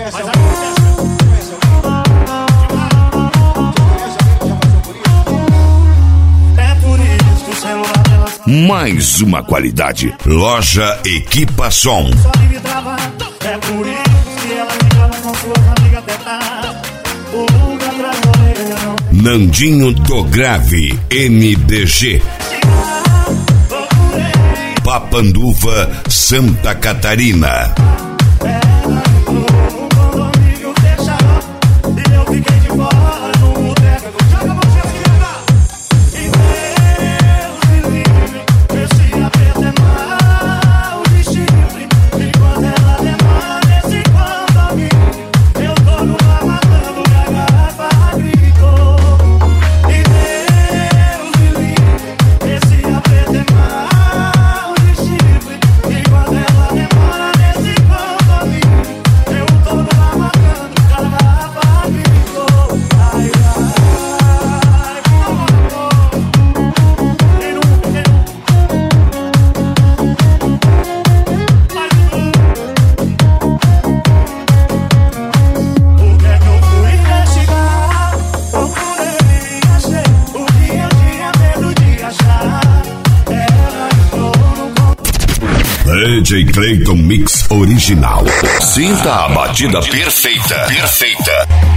Mais uma qualidade. Loja Equipa Som. É por isso que ela ligava com suas amigas até tarde. Nandinho do Grave, MDG. Papanduva, Santa Catarina. DJ Clayton Mix Original. Sinta a batida perfeita. Perfeita.